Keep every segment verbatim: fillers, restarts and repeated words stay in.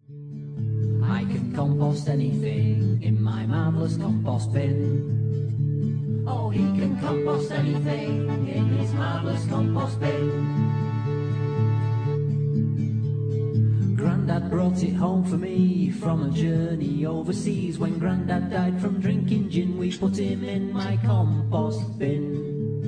I can compost anything in my marvellous compost bin. Oh, he can compost anything in his marvellous compost bin. Grandad brought it home for me from a journey overseas. When Grandad died from drinking gin, we put him in my compost bin.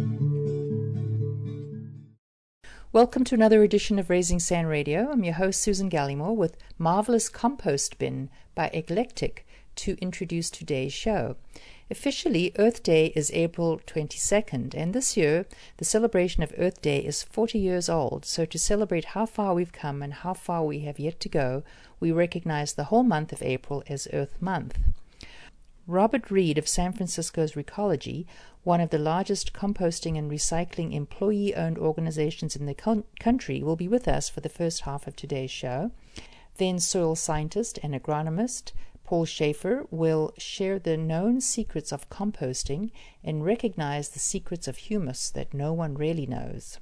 Welcome to another edition of Raising Sand Radio. I'm your host, Susan Gallimore, with Marvelous Compost Bin by Eclectic to introduce today's show. Officially, Earth Day is April twenty-second, and this year, the celebration of Earth Day is forty years old. So to celebrate how far we've come and how far we have yet to go, we recognize the whole month of April as Earth Month. Robert Reed of San Francisco's Recology, one of the largest composting and recycling employee-owned organizations in the con- country, will be with us for the first half of today's show. Then soil scientist and agronomist Paul Schaefer will share the known secrets of composting and recognize the secrets of humus that no one really knows.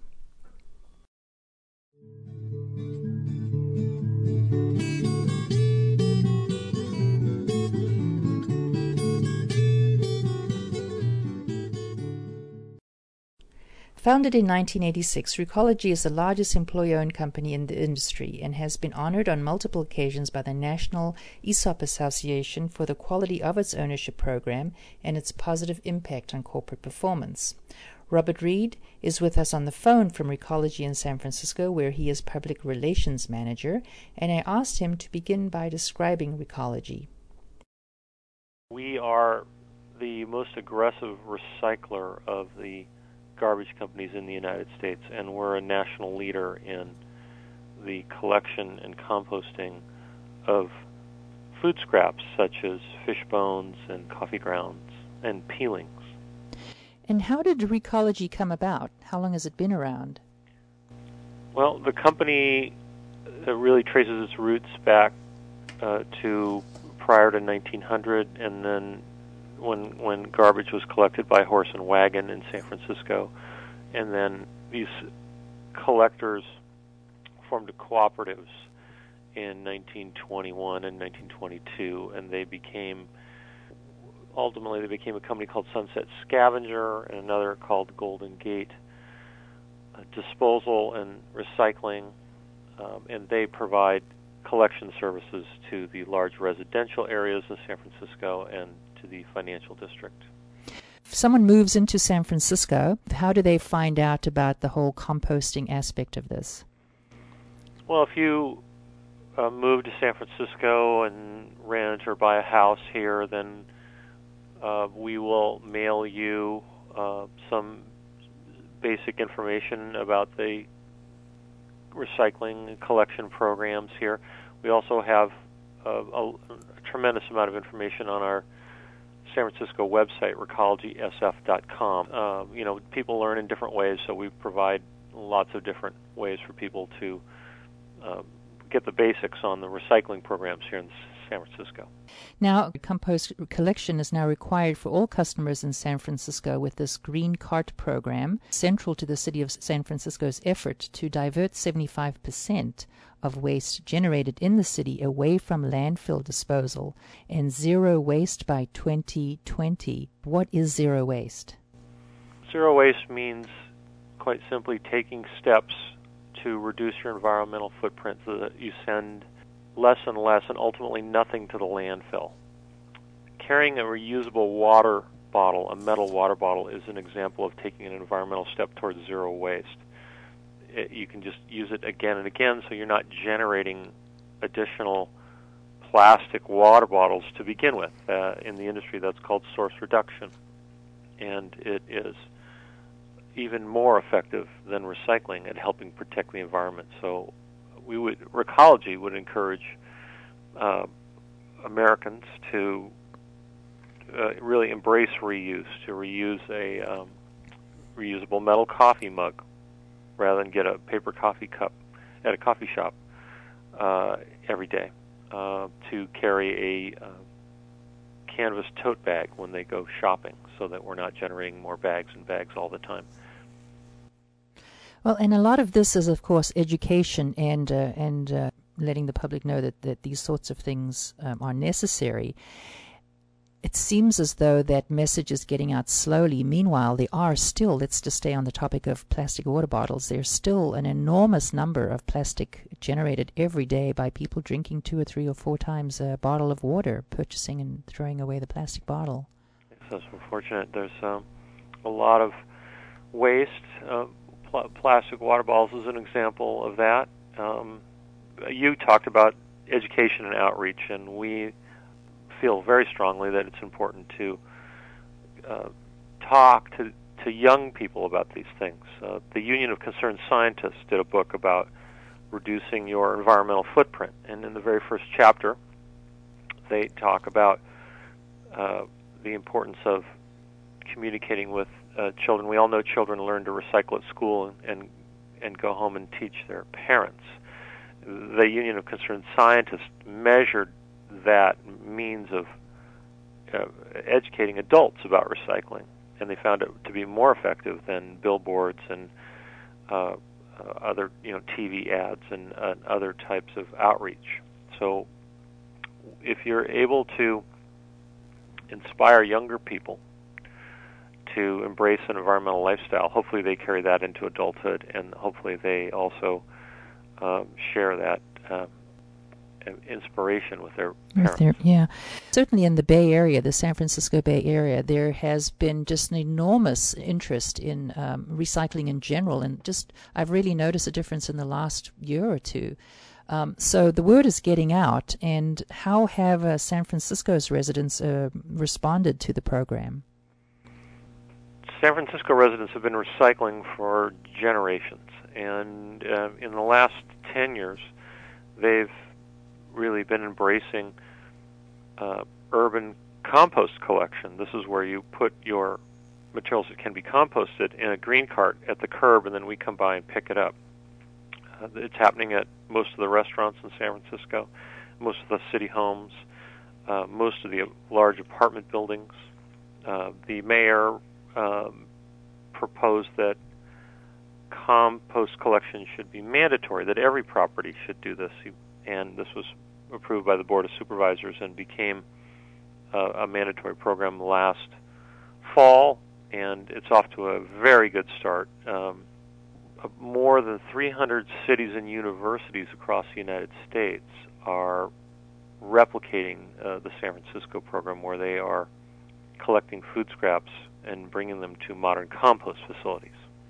Founded in nineteen eighty-six, Recology is the largest employee-owned company in the industry and has been honored on multiple occasions by the National E S O P Association for the quality of its ownership program and its positive impact on corporate performance. Robert Reed is with us on the phone from Recology in San Francisco, where he is public relations manager, and I asked him to begin by describing Recology. We are the most aggressive recycler of the garbage companies in the United States, and we're a national leader in the collection and composting of food scraps such as fish bones and coffee grounds and peelings. And how did Recology come about? How long has it been around? Well, the company uh, really traces its roots back uh, to prior to nineteen hundred, and then when when garbage was collected by horse and wagon in San Francisco, and then these collectors formed cooperatives in nineteen twenty-one and nineteen twenty-two, and they became ultimately they became a company called Sunset Scavenger and another called Golden Gate uh, Disposal and Recycling, um, and they provide collection services to the large residential areas of San Francisco and to the financial district. If someone moves into San Francisco, how do they find out about the whole composting aspect of this? Well, if you uh, move to San Francisco and rent or buy a house here, then uh, we will mail you uh, some basic information about the recycling and collection programs here. We also have a, a, a tremendous amount of information on our San Francisco website, recology s f dot com. Uh, you know, people learn in different ways, so we provide lots of different ways for people to uh, get the basics on the recycling programs here in San Francisco. Now, compost collection is now required for all customers in San Francisco with this Green Cart program, central to the city of San Francisco's effort to divert seventy-five percent of waste generated in the city away from landfill disposal and zero waste by twenty twenty. What is zero waste? Zero waste means, quite simply, taking steps to reduce your environmental footprint so that you send less and less and ultimately nothing to the landfill. Carrying a reusable water bottle, a metal water bottle, is an example of taking an environmental step towards zero waste. It, you can just use it again and again, so you're not generating additional plastic water bottles to begin with. Uh, in the industry, that's called source reduction, and it is even more effective than recycling at helping protect the environment. So we would, Recology would encourage uh, Americans to uh, really embrace reuse, to reuse a um, reusable metal coffee mug rather than get a paper coffee cup at a coffee shop uh, every day, uh, to carry a uh, canvas tote bag when they go shopping so that we're not generating more bags and bags all the time. Well, and a lot of this is, of course, education and uh, and uh, letting the public know that, that these sorts of things um, are necessary. It seems as though that message is getting out slowly. Meanwhile, there are still, let's just stay on the topic of plastic water bottles, there's still an enormous number of plastic generated every day by people drinking two or three or four times a bottle of water, purchasing and throwing away the plastic bottle. That's unfortunate. There's um, a lot of waste. Uh, pl- plastic water bottles is an example of that. Um, you talked about education and outreach, and we feel very strongly that it's important to uh, talk to, to young people about these things. Uh, the Union of Concerned Scientists did a book about reducing your environmental footprint, and in the very first chapter, they talk about uh, the importance of communicating with uh, children. We all know children learn to recycle at school and, and and go home and teach their parents. The Union of Concerned Scientists measured that means of uh, educating adults about recycling, and they found it to be more effective than billboards and uh, uh, other, you know, T V ads and uh, other types of outreach. So, if you're able to inspire younger people to embrace an environmental lifestyle, hopefully they carry that into adulthood, and hopefully they also um, share that Uh, inspiration with their parents. With their, yeah. Certainly in the Bay Area, the San Francisco Bay Area, there has been just an enormous interest in um, recycling in general, and just I've really noticed a difference in the last year or two. Um, so the word is getting out, and how have uh, San Francisco's residents uh, responded to the program? San Francisco residents have been recycling for generations, and uh, in the last ten years, they've really been embracing uh, urban compost collection. This is where you put your materials that can be composted in a green cart at the curb, and then we come by and pick it up. Uh, it's happening at most of the restaurants in San Francisco, most of the city homes, uh, most of the large apartment buildings. Uh, the mayor um, proposed that compost collection should be mandatory, that every property should do this, and this was approved by the Board of Supervisors and became uh, a mandatory program last fall, and it's off to a very good start. Um, more than three hundred cities and universities across the United States are replicating uh, the San Francisco program, where they are collecting food scraps and bringing them to modern compost facilities.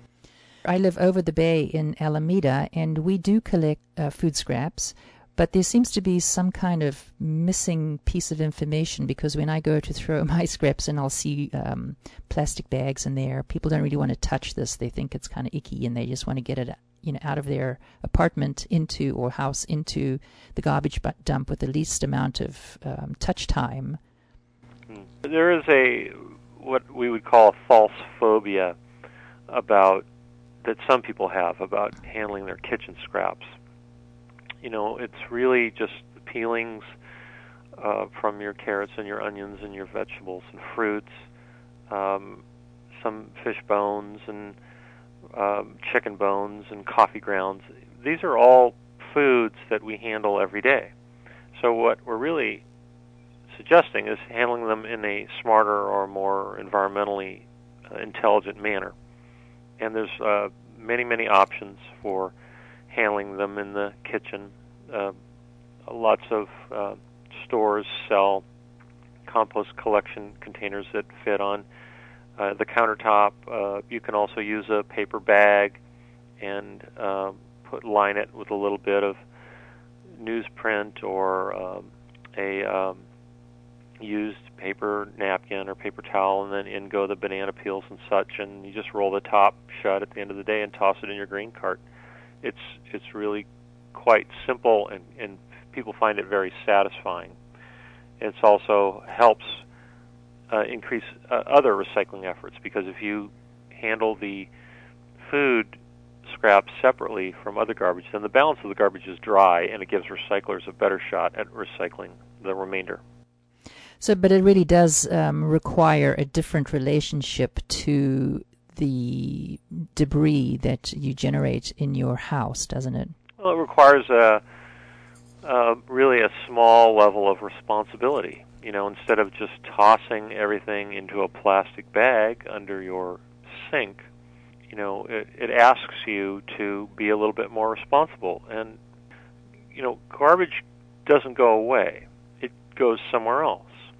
I live over the bay in Alameda, and we do collect uh, food scraps, but there seems to be some kind of missing piece of information, because when I go to throw my scraps and I'll see um, plastic bags in there, people don't really want to touch this. They think it's kind of icky, and they just want to get it, you know, out of their apartment into or house into the garbage dump with the least amount of um, touch time. There is a what we would call a false phobia about that some people have about handling their kitchen scraps. You know, it's really just the peelings uh, from your carrots and your onions and your vegetables and fruits, um, some fish bones and um, chicken bones and coffee grounds. These are all foods that we handle every day. So what we're really suggesting is handling them in a smarter or more environmentally uh, intelligent manner. And there's uh, many, many options for handling them in the kitchen. Uh, lots of uh, stores sell compost collection containers that fit on uh, the countertop. Uh, you can also use a paper bag and uh, put line it with a little bit of newsprint or um, a um, used paper napkin or paper towel, and then in go the banana peels and such, and you just roll the top shut at the end of the day and toss it in your green cart. It's it's really quite simple, and, and people find it very satisfying. It also helps uh, increase uh, other recycling efforts, because if you handle the food scraps separately from other garbage, then the balance of the garbage is dry, and it gives recyclers a better shot at recycling the remainder. So, but it really does um, require a different relationship to the debris that you generate in your house, doesn't it? Well, it requires a uh, really a small level of responsibility. You know, instead of just tossing everything into a plastic bag under your sink, you know, it, it asks you to be a little bit more responsible. And, you know, garbage doesn't go away. It goes somewhere else.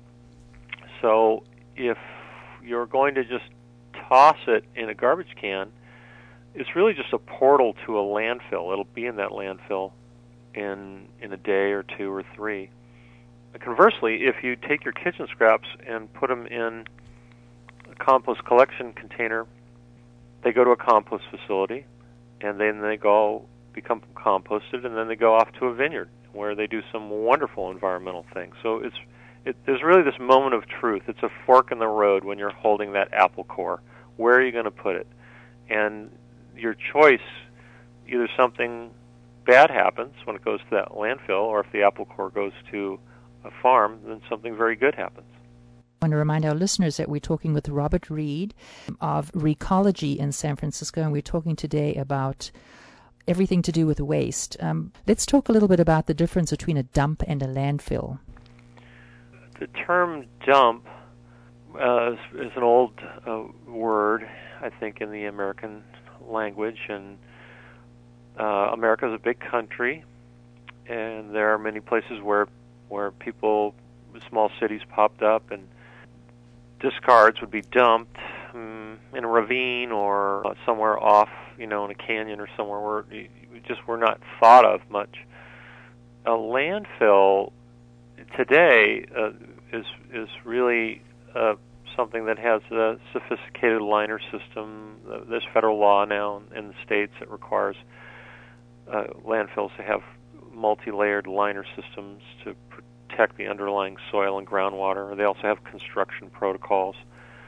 So if you're going to just toss it in a garbage can, it's really just a portal to a landfill. It'll be in that landfill in in a day or two or three. Conversely, if you take your kitchen scraps and put them in a compost collection container, they go to a compost facility, and then they go become composted, and then they go off to a vineyard where they do some wonderful environmental things. So it's it, there's really this moment of truth. It's a fork in the road when you're holding that apple core. Where are you going to put it? And your choice, either something bad happens when it goes to that landfill, or if the apple core goes to a farm, then something very good happens. I want to remind our listeners that we're talking with Robert Reed of Recology in San Francisco, and we're talking today about everything to do with waste. Um, let's talk a little bit about the difference between a dump and a landfill. The term dump uh, is, is an old uh, word, I think, in the American language, and uh, America is a big country, and there are many places where where people, small cities popped up, and discards would be dumped um, in a ravine or somewhere off, you know, in a canyon or somewhere where you just were not thought of much. A landfill today uh, is is really uh, something that has a sophisticated liner system. Uh, there's federal law now in the states that requires uh, landfills to have multi-layered liner systems to protect the underlying soil and groundwater. They also have construction protocols.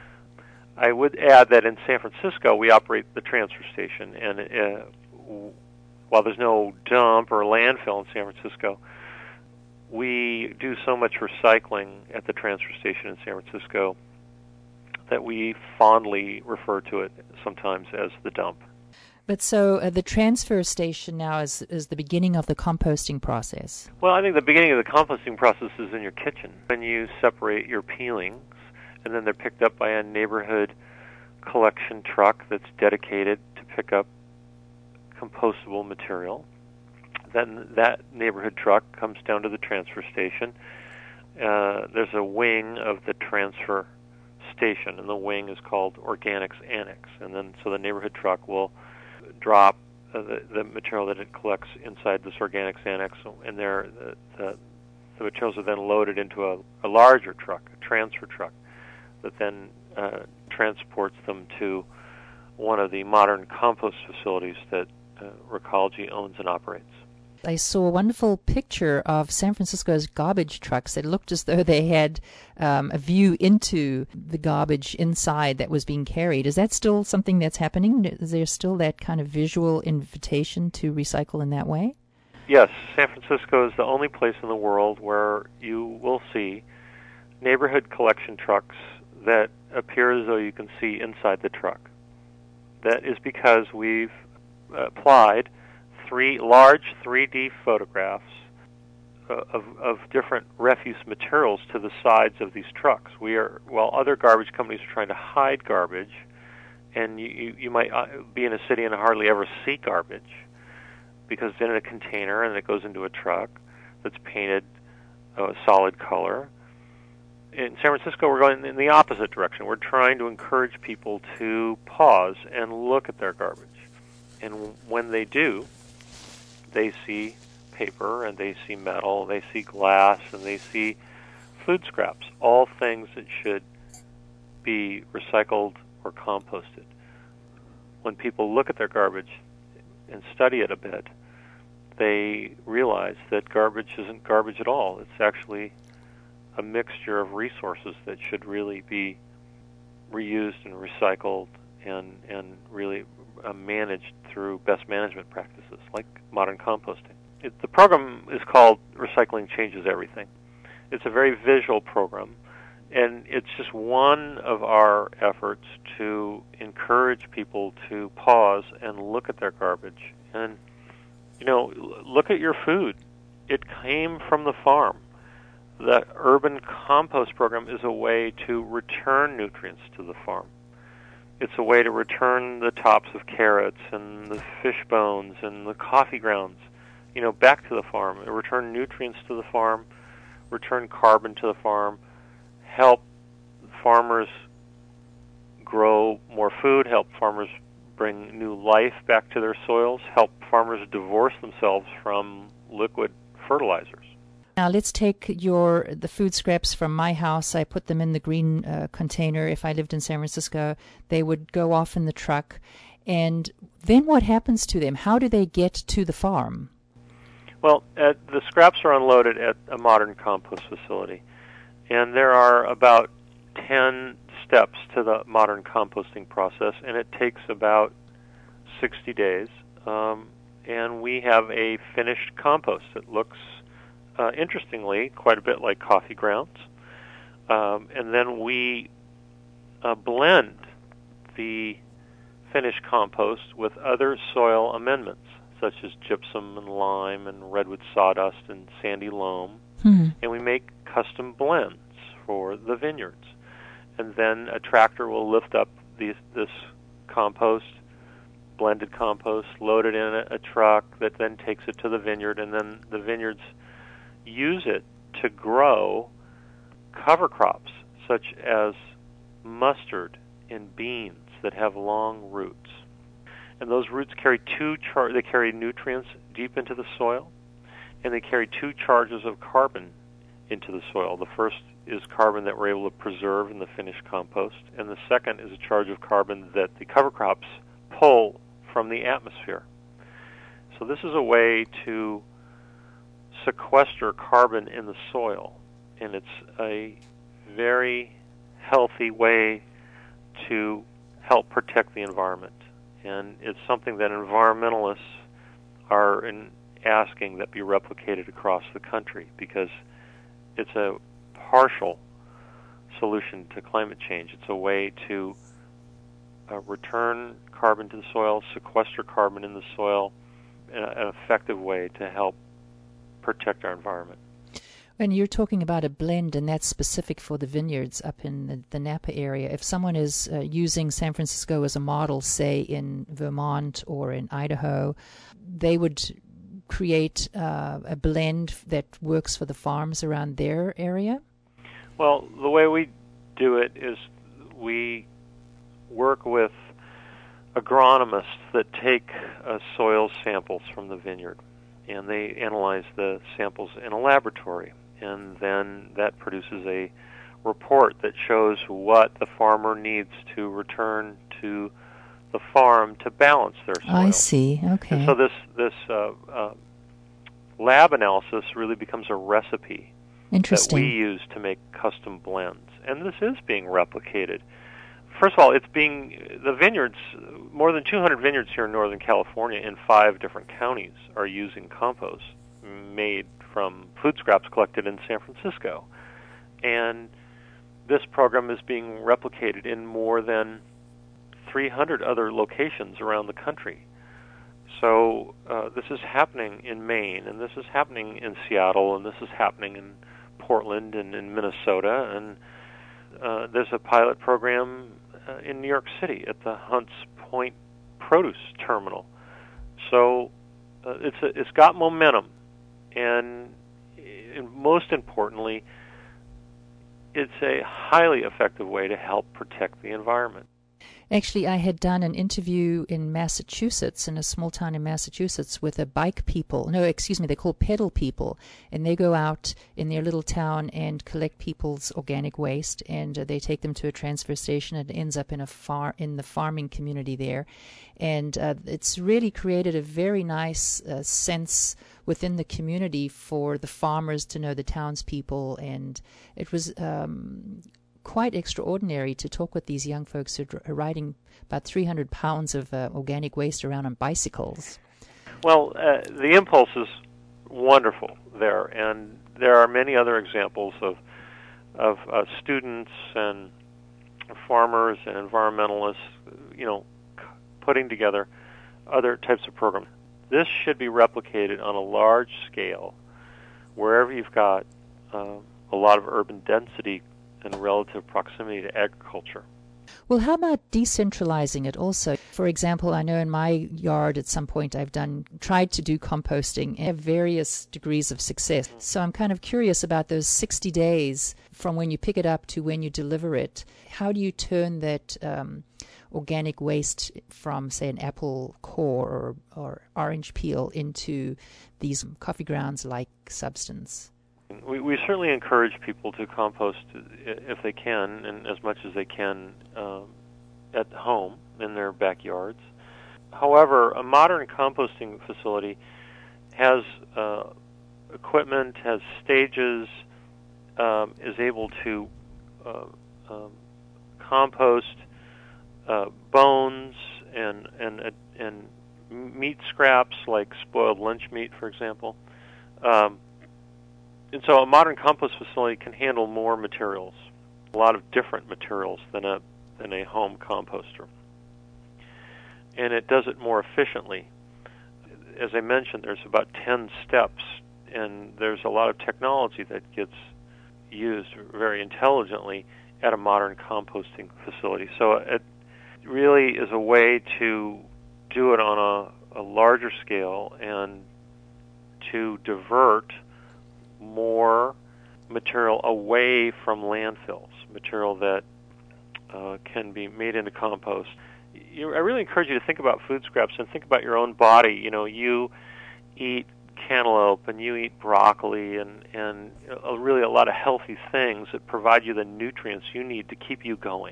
I would add that in San Francisco, we operate the transfer station, and uh, while there's no dump or landfill in San Francisco, we do so much recycling at the transfer station in San Francisco that we fondly refer to it sometimes as the dump. But so uh, the transfer station now is, is the beginning of the composting process. Well, I think the beginning of the composting process is in your kitchen. When you separate your peelings, and then they're picked up by a neighborhood collection truck that's dedicated to pick up compostable material. Then that neighborhood truck comes down to the transfer station. Uh, there's a wing of the transfer station, and the wing is called Organics Annex. And then so the neighborhood truck will drop uh, the, the material that it collects inside this Organics Annex, and there the, the, the materials are then loaded into a, a larger truck, a transfer truck, that then uh, transports them to one of the modern compost facilities that uh, Recology owns and operates. I saw a wonderful picture of San Francisco's garbage trucks. It looked as though they had um, a view into the garbage inside that was being carried. Is that still something that's happening? Is there still that kind of visual invitation to recycle in that way? Yes, San Francisco is the only place in the world where you will see neighborhood collection trucks that appear as though you can see inside the truck. That is because we've applied three large three D photographs uh, of, of different refuse materials to the sides of these trucks. We are, while other garbage companies are trying to hide garbage, and you, you, you might be in a city and hardly ever see garbage because it's in a container and it goes into a truck that's painted a solid color. In San Francisco, we're going in the opposite direction. We're trying to encourage people to pause and look at their garbage. And when they do, they see paper, and they see metal, they see glass, and they see food scraps, all things that should be recycled or composted. When people look at their garbage and study it a bit, they realize that garbage isn't garbage at all. It's actually a mixture of resources that should really be reused and recycled and, and really uh, managed through best management practices like modern composting. It, the program is called Recycling Changes Everything. It's a very visual program, and it's just one of our efforts to encourage people to pause and look at their garbage. And, you know, look at your food. it came from the farm. The urban compost program is a way to return nutrients to the farm. It's a way to return the tops of carrots and the fish bones and the coffee grounds, you know, back to the farm. It return nutrients to the farm, return carbon to the farm, help farmers grow more food, help farmers bring new life back to their soils, help farmers divorce themselves from liquid fertilizers. Now let's take your the food scraps from my house. I put them in the green uh, container. If I lived in San Francisco, they would go off in the truck. And then what happens to them? How do they get to the farm? Well, uh, the scraps are unloaded at a modern compost facility. And there are about ten steps to the modern composting process, and it takes about sixty days. Um, and we have a finished compost that looks Uh, interestingly, quite a bit like coffee grounds. Um, and then we uh, blend the finished compost with other soil amendments, such as gypsum and lime and redwood sawdust and sandy loam. Hmm. And we make custom blends for the vineyards. And then a tractor will lift up these, this compost, blended compost, load it in a, a truck that then takes it to the vineyard, and then the vineyards use it to grow cover crops such as mustard and beans that have long roots. And those roots carry two char- they carry nutrients deep into the soil, and they carry two charges of carbon into the soil. The first is carbon that we're able to preserve in the finished compost, and the second is a charge of carbon that the cover crops pull from the atmosphere. So this is a way to sequester carbon in the soil, and it's a very healthy way to help protect the environment. And it's something that environmentalists are in asking that be replicated across the country, because it's a partial solution to climate change. It's a way to uh, return carbon to the soil, sequester carbon in the soil, in a, an effective way to help protect our environment. And you're talking about a blend, and that's specific for the vineyards up in the, the Napa area. If someone is uh, using San Francisco as a model, say in Vermont or in Idaho, they would create uh, a blend that works for the farms around their area? Well, the way we do it is we work with agronomists that take uh, soil samples from the vineyard, and they analyze the samples in a laboratory, and then that produces a report that shows what the farmer needs to return to the farm to balance their soil. I see. Okay. And so this this uh, uh, lab analysis really becomes a recipe that we use to make custom blends, and this is being replicated. First of all, it's being the vineyards. More than two hundred vineyards here in Northern California in five different counties are using compost made from food scraps collected in San Francisco, and this program is being replicated in more than three hundred other locations around the country. So uh, this is happening in Maine, and this is happening in Seattle, and this is happening in Portland and in Minnesota, and uh, there's a pilot program uh, in New York City at the Hunts Point Produce Terminal. So uh, it's a, it's got momentum, and, and most importantly, it's a highly effective way to help protect the environment. Actually, I had done an interview in Massachusetts, in a small town in Massachusetts, with a bike people. No, excuse me, they're called pedal people. And they go out in their little town and collect people's organic waste, and uh, they take them to a transfer station, and it ends up in a far in the farming community there. And uh, it's really created a very nice uh, sense within the community for the farmers to know the townspeople. And it was Um, quite extraordinary to talk with these young folks who are riding about three hundred pounds of uh, organic waste around on bicycles. Well, uh, the impulse is wonderful there, and there are many other examples of of uh, students and farmers and environmentalists, you know, c- putting together other types of programs. This should be replicated on a large scale wherever you've got uh, a lot of urban density and relative proximity to agriculture. Well, how about decentralizing it also? For example, I know in my yard at some point I've done tried to do composting and have various degrees of success. So I'm kind of curious about those sixty days from when you pick it up to when you deliver it. How do you turn that um, organic waste from, say, an apple core or, or orange peel into these coffee grounds-like substance? We, we certainly encourage people to compost if they can, and as much as they can um, at home in their backyards. However, a modern composting facility has uh, equipment, has stages, um, is able to uh, um, compost uh, bones and and and meat scraps like spoiled lunch meat, for example. Um, And so a modern compost facility can handle more materials, a lot of different materials than a than a home composter. And it does it more efficiently. As I mentioned, there's about ten steps, and there's a lot of technology that gets used very intelligently at a modern composting facility. So it really is a way to do it on a, a larger scale and to divert more material away from landfills, material that uh, can be made into compost. You, I really encourage you to think about food scraps and think about your own body. You know, you eat cantaloupe and you eat broccoli and, and a, really a lot of healthy things that provide you the nutrients you need to keep you going.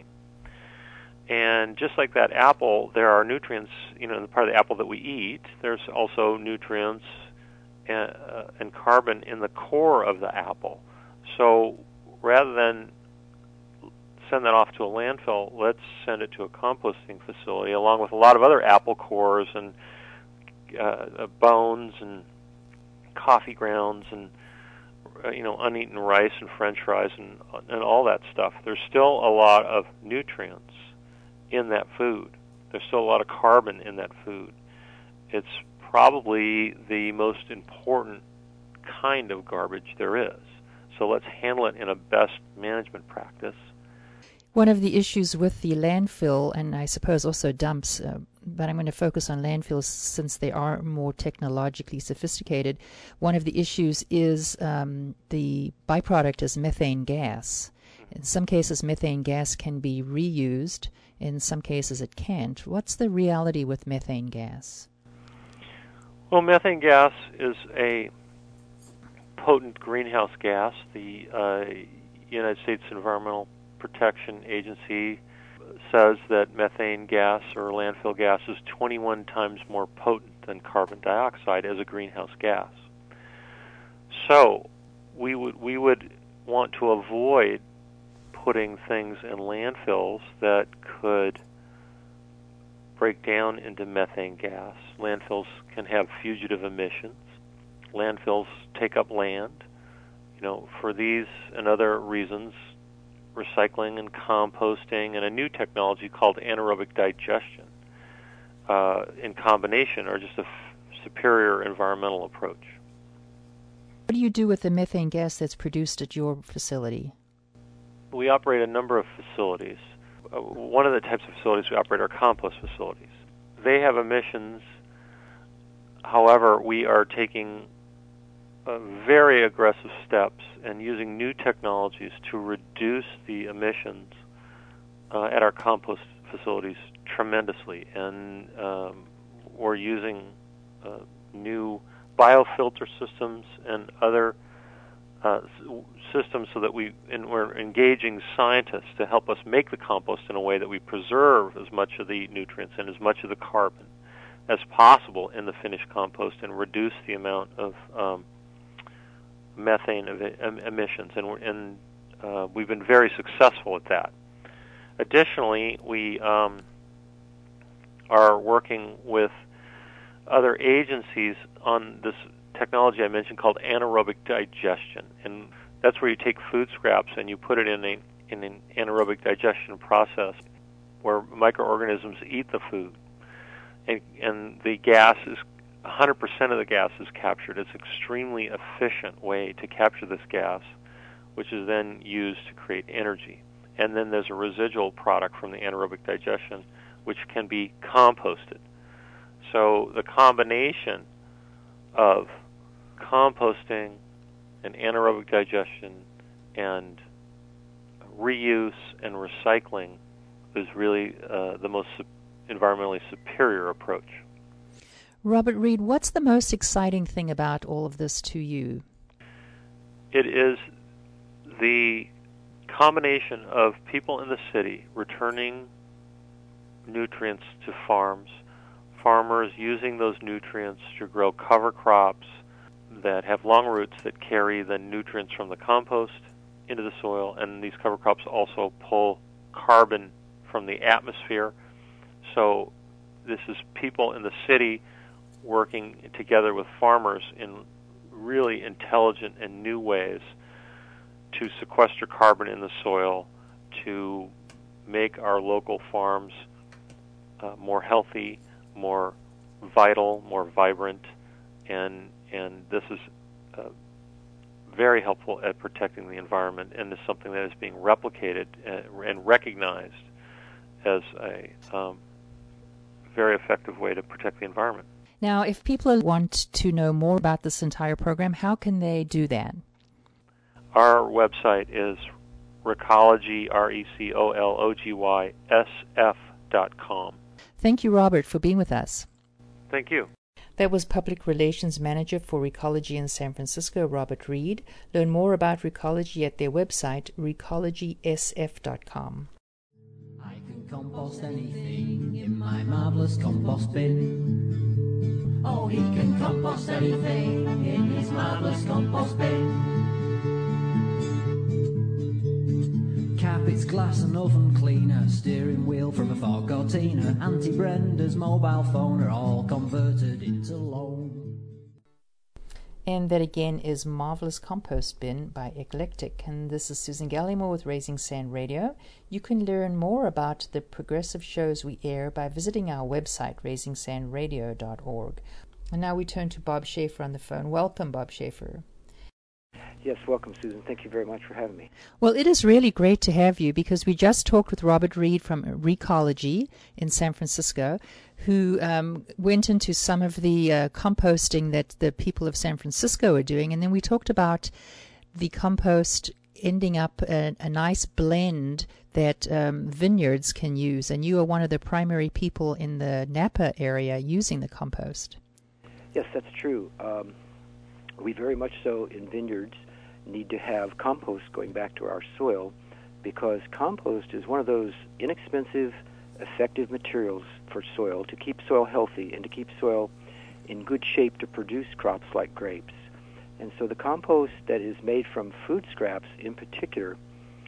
And just like that apple, there are nutrients, you know, in the part of the apple that we eat. There's also nutrients And, uh, and carbon in the core of the apple. So rather than send that off to a landfill, let's send it to a composting facility along with a lot of other apple cores and uh, bones and coffee grounds and uh, you know uneaten rice and French fries and and all that stuff. There's still a lot of nutrients in that food. There's still a lot of carbon in that food. It's probably the most important kind of garbage there is. So let's handle it in a best management practice. One of the issues with the landfill, and I suppose also dumps, uh, but I'm going to focus on landfills since they are more technologically sophisticated, one of the issues is um, the byproduct is methane gas. In some cases, methane gas can be reused. In some cases, it can't. What's the reality with methane gas? Well, methane gas is a potent greenhouse gas. The uh, United States Environmental Protection Agency says that methane gas or landfill gas is twenty-one times more potent than carbon dioxide as a greenhouse gas. So we would we would want to avoid putting things in landfills that could break down into methane gas. Landfills can have fugitive emissions. Landfills take up land. You know, for these and other reasons, recycling and composting and a new technology called anaerobic digestion uh, in combination are just a f- superior environmental approach. What do you do with the methane gas that's produced at your facility? We operate a number of facilities. Uh, one of the types of facilities we operate are compost facilities. They have emissions. However, we are taking uh, very aggressive steps and using new technologies to reduce the emissions uh, at our compost facilities tremendously. And um, we're using uh, new biofilter systems and other uh, systems so that we, and we're engaging scientists to help us make the compost in a way that we preserve as much of the nutrients and as much of the carbon as possible in the finished compost and reduce the amount of um, methane em- emissions. And, we're, and uh, we've been very successful at that. Additionally, we um, are working with other agencies on this technology I mentioned called anaerobic digestion, and that's where you take food scraps and you put it in a in an anaerobic digestion process where microorganisms eat the food, and and the gas is one hundred percent of the gas is captured. It's an extremely efficient way to capture this gas, which is then used to create energy. And then there's a residual product from the anaerobic digestion, which can be composted. So the combination of composting and anaerobic digestion and reuse and recycling is really uh, the most su- environmentally superior approach. Robert Reed, what's the most exciting thing about all of this to you? It is the combination of people in the city returning nutrients to farms, farmers using those nutrients to grow cover crops that have long roots that carry the nutrients from the compost into the soil, and these cover crops also pull carbon from the atmosphere. So this is people in the city working together with farmers in really intelligent and new ways to sequester carbon in the soil, to make our local farms uh, more healthy, more vital, more vibrant, and and this is uh, very helpful at protecting the environment, and is something that is being replicated uh, and recognized as a um, very effective way to protect the environment. Now, if people want to know more about this entire program, how can they do that? Our website is Recology, R E C O L O G Y, S F dot com. Thank you, Robert, for being with us. Thank you. That was Public Relations Manager for Recology in San Francisco, Robert Reed. Learn more about Recology at their website, recology S F dot com. I can compost anything in my marvelous compost bin. Oh, he can compost anything in his marvelous compost bin. Carpets, glass and oven cleaner, steering wheel from a Ford Cortina, Auntie Brenda's mobile phone are all converted into loan. And that again is Marvelous Compost Bin by Eclectic. And this is Susan Gallimore with Raising Sand Radio. You can learn more about the progressive shows we air by visiting our website, raising sand radio dot org. And now we turn to Bob Schaefer on the phone. Welcome, Bob Schaefer. Yes, welcome, Susan. Thank you very much for having me. Well, it is really great to have you because we just talked with Robert Reed from Recology in San Francisco, who um, went into some of the uh, composting that the people of San Francisco are doing. And then we talked about the compost ending up a, a nice blend that um, vineyards can use. And you are one of the primary people in the Napa area using the compost. Yes, that's true. Um, we very much so in vineyards need to have compost going back to our soil, because compost is one of those inexpensive, effective materials for soil to keep soil healthy and to keep soil in good shape to produce crops like grapes. And so the compost that is made from food scraps in particular,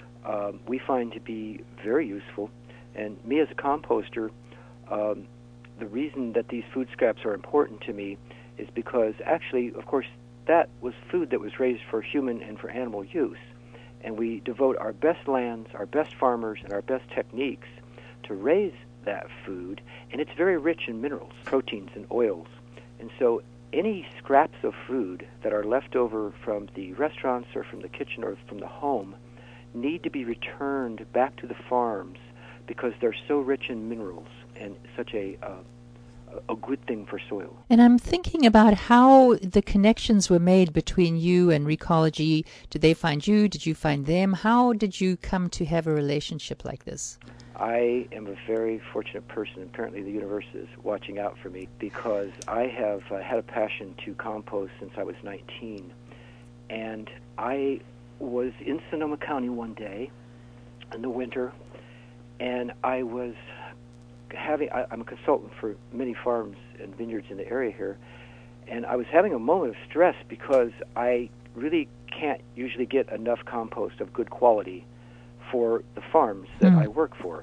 um, we find to be very useful. And me as a composter, um, the reason that these food scraps are important to me is because actually, of course, that was food that was raised for human and for animal use. And we devote our best lands, our best farmers, and our best techniques to raise that food. And it's very rich in minerals, proteins, and oils. And so any scraps of food that are left over from the restaurants or from the kitchen or from the home need to be returned back to the farms because they're so rich in minerals and such a uh, a good thing for soil. And I'm thinking about how the connections were made between you and Recology. Did they find you? Did you find them? How did you come to have a relationship like this? I am a very fortunate person. Apparently the universe is watching out for me because I have uh, had a passion to compost since I was nineteen. And I was in Sonoma County one day in the winter, and I was having, I, I'm a consultant for many farms and vineyards in the area here, and I was having a moment of stress because I really can't usually get enough compost of good quality for the farms that mm. I work for.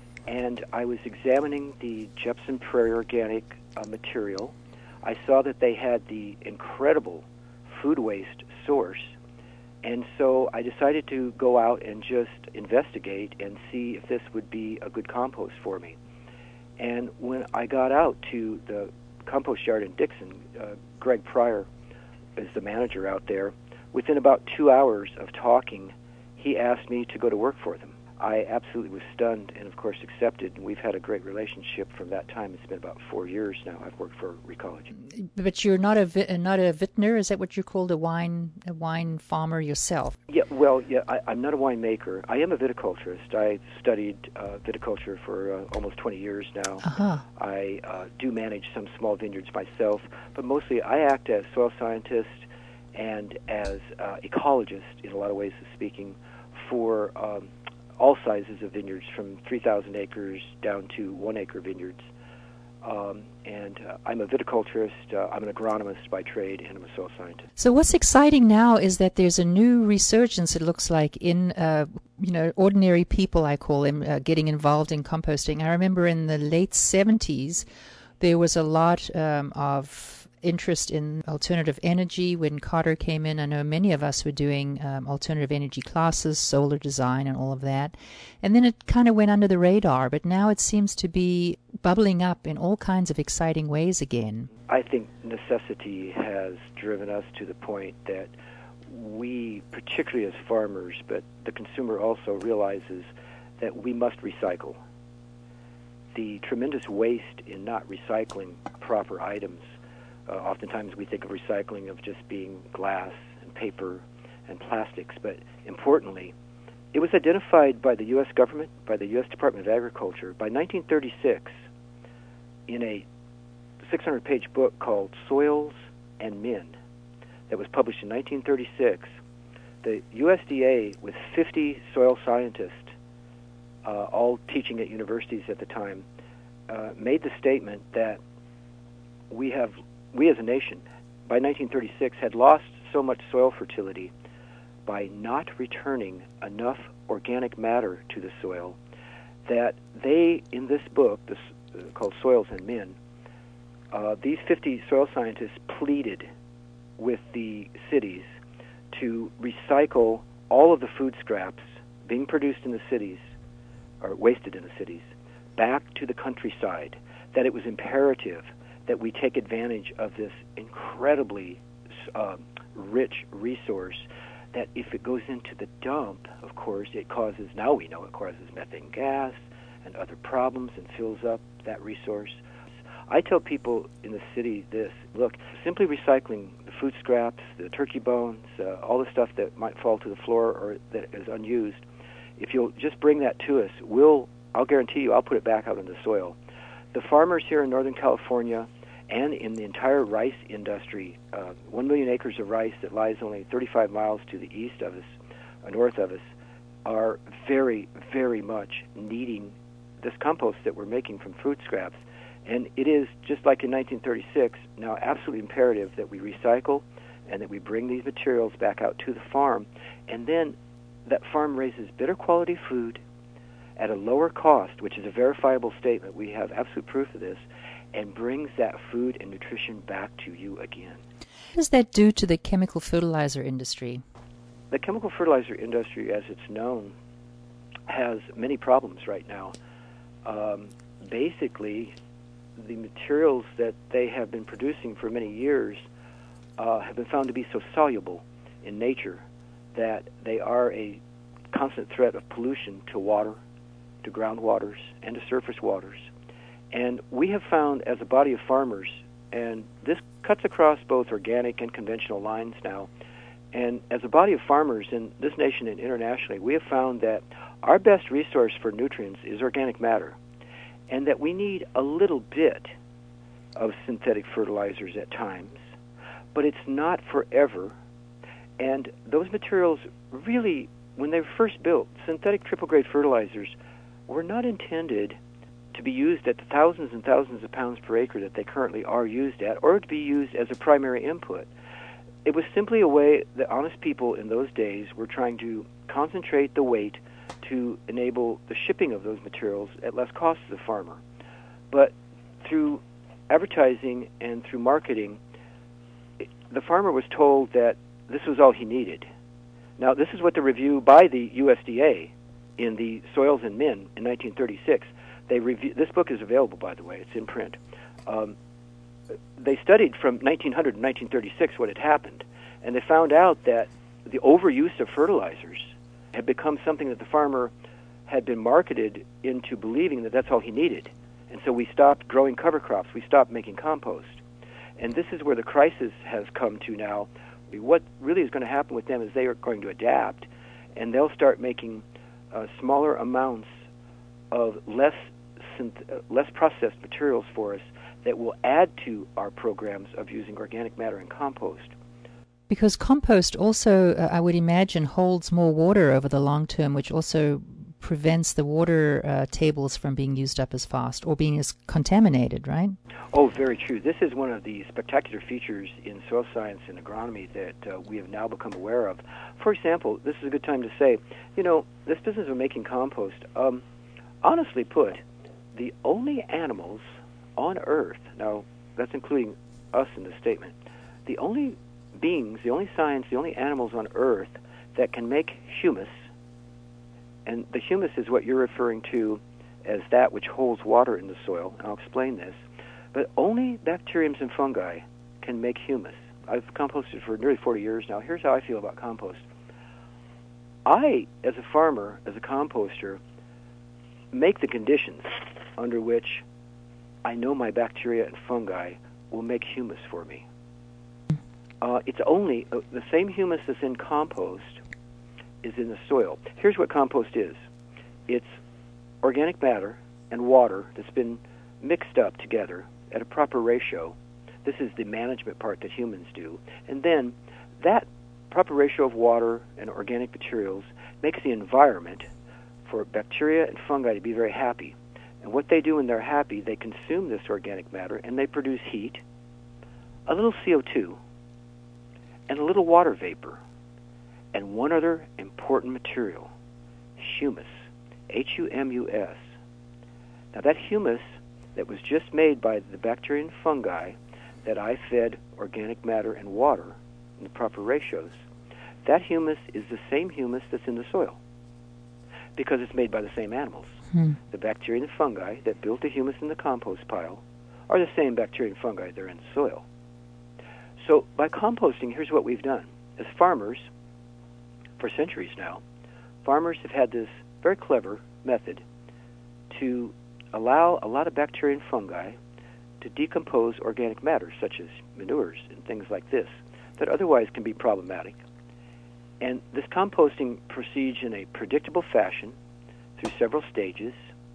And I was examining the Jepson Prairie Organic uh, material. I saw that they had the incredible food waste source, and so I decided to go out and just investigate and see if this would be a good compost for me. And when I got out to the compost yard in Dixon. Uh, Greg Pryor is the manager out there. Within about two hours of talking, he asked me to go to work for them. I absolutely was stunned and, of course, accepted. And we've had a great relationship from that time. It's been about four years now. I've worked for Recology. But you're not a vi- not a vintner. Is that what you're called, a wine a wine farmer yourself? Yeah, well, yeah, I, I'm not a winemaker. I am a viticulturist. I studied uh, viticulture for uh, almost twenty years now. Uh-huh. I uh, do manage some small vineyards myself, but mostly I act as soil scientist and as uh, ecologist, in a lot of ways of speaking, for um, all sizes of vineyards, from three thousand acres down to one-acre vineyards. Um, and uh, I'm a viticulturist, uh, I'm an agronomist by trade, and I'm a soil scientist. So what's exciting now is that there's a new resurgence, it looks like, in, uh, you know, ordinary people, I call them, uh, getting involved in composting. I remember in the late seventies, there was a lot um, of interest in alternative energy when Carter came in. I know many of us were doing um, alternative energy classes, solar design and all of that. And then it kind of went under the radar, but now it seems to be bubbling up in all kinds of exciting ways again. I think necessity has driven us to the point that we, particularly as farmers, but the consumer also realizes that we must recycle. The tremendous waste in not recycling proper items. Uh, oftentimes we think of recycling of just being glass and paper and plastics, but importantly, it was identified by the U S government, by the U S Department of Agriculture, by nineteen thirty-six in a six hundred page book called Soils and Men that was published in nineteen thirty-six. The U S D A, with fifty soil scientists, uh, all teaching at universities at the time, uh, made the statement that we have we as a nation, by nineteen thirty-six, had lost so much soil fertility by not returning enough organic matter to the soil that they, in this book, this uh, called Soils and Men, uh, these fifty soil scientists pleaded with the cities to recycle all of the food scraps being produced in the cities, or wasted in the cities, back to the countryside, that it was imperative that we take advantage of this incredibly uh, rich resource, that if it goes into the dump, of course, it causes, now we know it causes methane gas and other problems and fills up that resource. I tell people in the city this, look, simply recycling the food scraps, the turkey bones, uh, all the stuff that might fall to the floor or that is unused, if you'll just bring that to us, we'll, I'll guarantee you, I'll put it back out in the soil. The farmers here in Northern California and in the entire rice industry, uh, one million acres of rice that lies only thirty-five miles to the east of us, or north of us, are very, very much needing this compost that we're making from food scraps. And it is, just like in nineteen thirty-six, now absolutely imperative that we recycle and that we bring these materials back out to the farm. And then that farm raises better quality food at a lower cost, which is a verifiable statement. We have absolute proof of this, and brings that food and nutrition back to you again. What does that do to the chemical fertilizer industry? The chemical fertilizer industry, as it's known, has many problems right now. Um, basically, the materials that they have been producing for many years uh, have been found to be so soluble in nature that they are a constant threat of pollution to water, to groundwaters, and to surface waters. And we have found, as a body of farmers, and this cuts across both organic and conventional lines now, and as a body of farmers in this nation and internationally, we have found that our best resource for nutrients is organic matter, and that we need a little bit of synthetic fertilizers at times, but it's not forever. And those materials really, when they were first built, synthetic triple-grade fertilizers were not intended to be used at the thousands and thousands of pounds per acre that they currently are used at, or to be used as a primary input. It was simply a way that honest people in those days were trying to concentrate the weight to enable the shipping of those materials at less cost to the farmer. But through advertising and through marketing, the farmer was told that this was all he needed. Now, this is what the review by the U S D A in the Soils and Men in nineteen thirty-six, they review, this book is available, by the way, it's in print. Um, they studied from nineteen hundred to nineteen thirty-six what had happened, and they found out that the overuse of fertilizers had become something that the farmer had been marketed into believing that that's all he needed. And so we stopped growing cover crops. We stopped making compost. And this is where the crisis has come to now. What really is going to happen with them is they are going to adapt, and they'll start making uh, smaller amounts of less synth- uh, less processed materials for us that will add to our programs of using organic matter and compost. Because compost also, uh, I would imagine, holds more water over the long term, which also prevents the water uh, tables from being used up as fast or being as contaminated, right? Oh, very true. This is one of the spectacular features in soil science and agronomy that uh, we have now become aware of. For example, this is a good time to say, you know, this business of making compost, um, honestly put, the only animals on Earth, now that's including us in this statement, the only beings, the only science, the only animals on Earth that can make humus, and the humus is what you're referring to as that which holds water in the soil, and I'll explain this, but only bacteriums and fungi can make humus. I've composted for nearly forty years now. Here's how I feel about compost. I, as a farmer, as a composter, make the conditions under which I know my bacteria and fungi will make humus for me. Uh, it's only uh, the same humus that's in compost is in the soil. Here's what compost is. It's organic matter and water that's been mixed up together at a proper ratio. This is the management part that humans do. And then that proper ratio of water and organic materials makes the environment for bacteria and fungi to be very happy. And what they do when they're happy, they consume this organic matter and they produce heat, a little C O two, and a little water vapor, and one other important material, humus, H U M U S. Now that humus that was just made by the bacteria and fungi that I fed organic matter and water in the proper ratios, that humus is the same humus that's in the soil because it's made by the same animals. Hmm. The bacteria and the fungi that built the humus in the compost pile are the same bacteria and fungi that are in the soil. So by composting, here's what we've done. As farmers, for centuries now, farmers have had this very clever method to allow a lot of bacteria and fungi to decompose organic matter, such as manures and things like this, that otherwise can be problematic. And this composting proceeds in a predictable fashion through several stages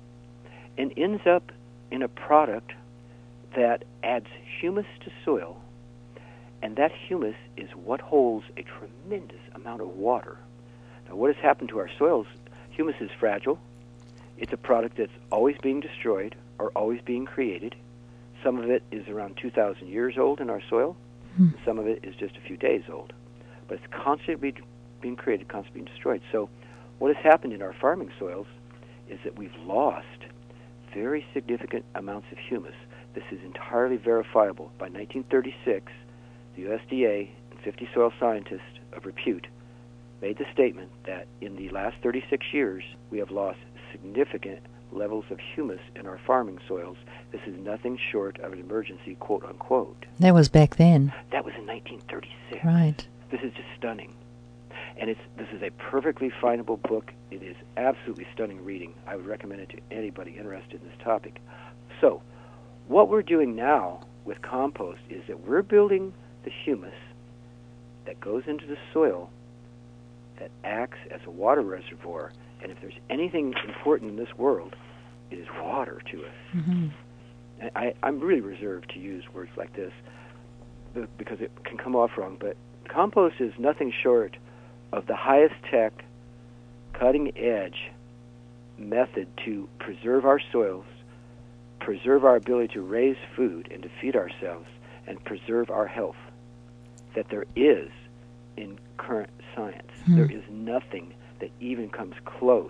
and ends up in a product that adds humus to soil, and that humus is what holds a tremendous amount of water. Now, what has happened to our soils? Humus is fragile. It's a product that's always being destroyed or always being created. Some of it is around two thousand years old in our soil. Hmm. And some of it is just a few days old. But it's constantly being created, constantly being destroyed. So what has happened in our farming soils is that we've lost very significant amounts of humus. This is entirely verifiable. By nineteen thirty-six, the U S D A and fifty soil scientists of repute made the statement that in the last thirty-six years, we have lost significant levels of humus in our farming soils. This is nothing short of an emergency, quote unquote. That was back then. That was in nineteen thirty-six. Right. This is just stunning. And it's this is a perfectly findable book. It is absolutely stunning reading. I would recommend it to anybody interested in this topic. So, what we're doing now with compost is that we're building the humus that goes into the soil that acts as a water reservoir. And if there's anything important in this world, it is water to us. Mm-hmm. And I, I'm really reserved to use words like this because it can come off wrong, but compost is nothing short of the highest tech, cutting-edge method to preserve our soils, preserve our ability to raise food and to feed ourselves, and preserve our health that there is in current science. Hmm. There is nothing that even comes close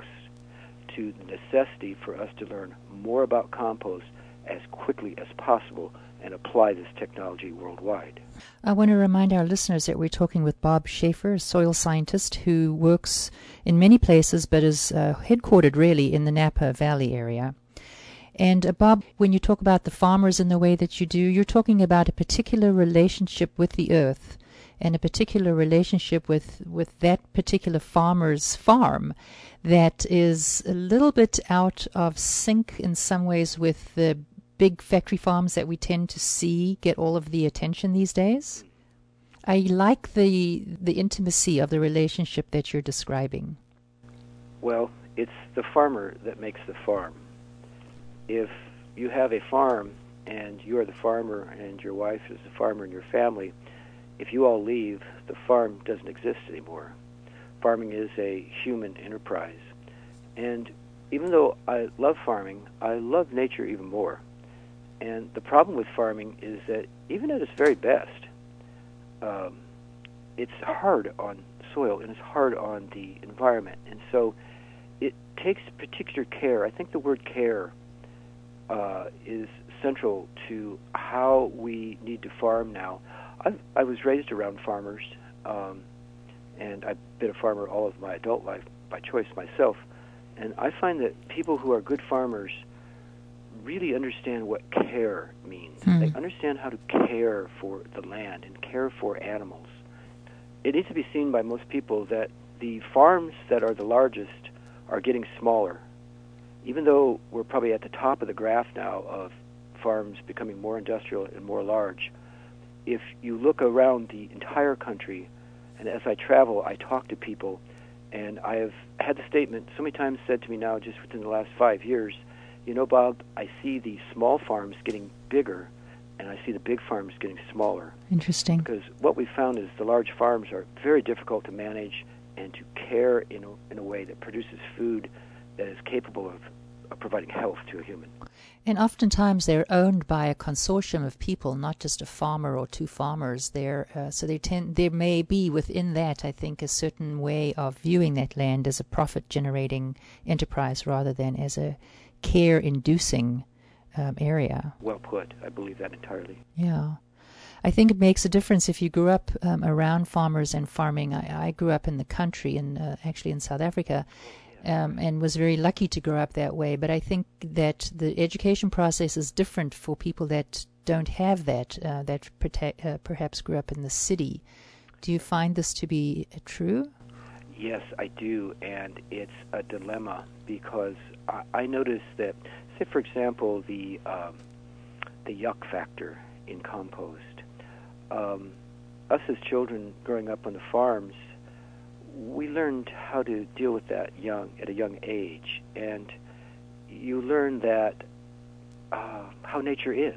to the necessity for us to learn more about compost as quickly as possible and apply this technology worldwide. I want to remind our listeners that we're talking with Bob Schaefer, a soil scientist who works in many places but is uh, headquartered really in the Napa Valley area. And uh, Bob, when you talk about the farmers in the way that you do, you're talking about a particular relationship with the earth and a particular relationship with, with that particular farmer's farm that is a little bit out of sync in some ways with the big factory farms that we tend to see get all of the attention these days. I like the the intimacy of the relationship that you're describing. Well, it's the farmer that makes the farm. If you have a farm and you are the farmer and your wife is the farmer in your family, if you all leave, the farm doesn't exist anymore. Farming is a human enterprise. And even though I love farming, I love nature even more. And the problem with farming is that even at its very best, um, it's hard on soil and it's hard on the environment. And so it takes particular care. I think the word care uh, is central to how we need to farm now. I've, I was raised around farmers, um, and I've been a farmer all of my adult life by choice myself. And I find that people who are good farmers really understand what care means. Mm. They understand how to care for the land and care for animals. It needs to be seen by most people that the farms that are the largest are getting smaller. Even though we're probably at the top of the graph now of farms becoming more industrial and more large, if you look around the entire country, and as I travel, I talk to people, and I have had the statement so many times said to me now just within the last five years, you know, Bob, I see the small farms getting bigger, and I see the big farms getting smaller. Interesting. Because what we found is the large farms are very difficult to manage and to care in a, in a way that produces food that is capable of, of providing health to a human. And oftentimes they're owned by a consortium of people, not just a farmer or two farmers. They're, uh, so they tend, there may be within that, I think, a certain way of viewing that land as a profit-generating enterprise rather than as a care-inducing um, area. Well put. I believe that entirely. Yeah. I think it makes a difference if you grew up um, around farmers and farming. I, I grew up in the country, in, uh, actually in South Africa, um, and was very lucky to grow up that way. But I think that the education process is different for people that don't have that, uh, that protect, uh, perhaps grew up in the city. Do you find this to be uh, true? Yes, I do, and it's a dilemma because I, I notice that, say, for example, the um, the yuck factor in compost. Um, us as children growing up on the farms, we learned how to deal with that young at a young age, and you learn that uh, how nature is.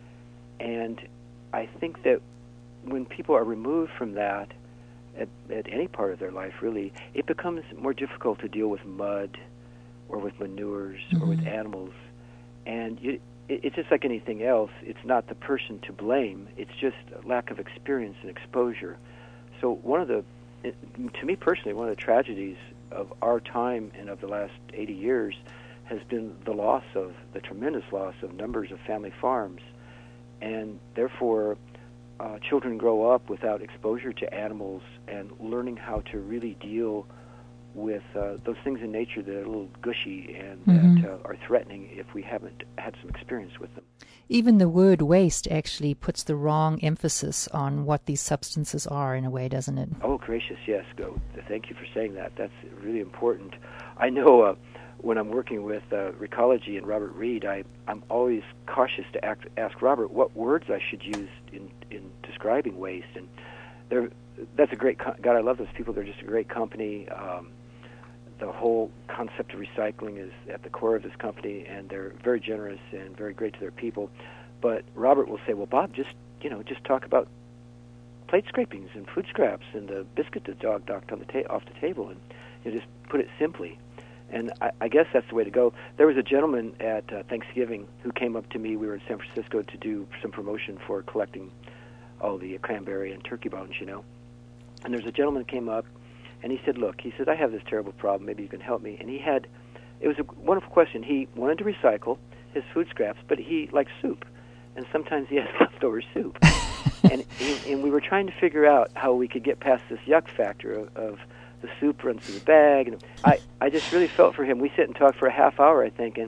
And I think that when people are removed from that, At, at any part of their life, really, it becomes more difficult to deal with mud or with manures mm-hmm. or with animals. And you, it, it's just like anything else. It's not the person to blame. It's just a lack of experience and exposure. So one of the, it, to me personally, one of the tragedies of our time and of the last eighty years has been the loss of, the tremendous loss of numbers of family farms. And therefore, Uh, children grow up without exposure to animals and learning how to really deal with uh, those things in nature that are a little gushy and mm-hmm. that uh, are threatening if we haven't had some experience with them. Even the word waste actually puts the wrong emphasis on what these substances are in a way, doesn't it? Oh, gracious, yes. Go. Thank you for saying that. That's really important. I know uh, when I'm working with uh, Recology and Robert Reed, I, I'm always cautious to act, ask Robert what words I should use in, in describing waste. And they're, that's a great, co- God, I love those people. They're just a great company. Um, the whole concept of recycling is at the core of this company, and they're very generous and very great to their people. But Robert will say, well, Bob, just, you know, just talk about plate scrapings and food scraps and the biscuit the dog knocked on the ta- off the table, and you know, just put it simply. And I, I guess that's the way to go. There was a gentleman at uh, Thanksgiving who came up to me. We were in San Francisco to do some promotion for collecting all the cranberry and turkey bones, you know. And there's a gentleman who came up, and he said, look, he said, I have this terrible problem. Maybe you can help me. And he had, it was a wonderful question. He wanted to recycle his food scraps, but he likes soup. And sometimes he has leftover soup. and, he, and we were trying to figure out how we could get past this yuck factor of, of the soup runs through the bag. And I, I just really felt for him. We sit and talk for a half hour, I think, and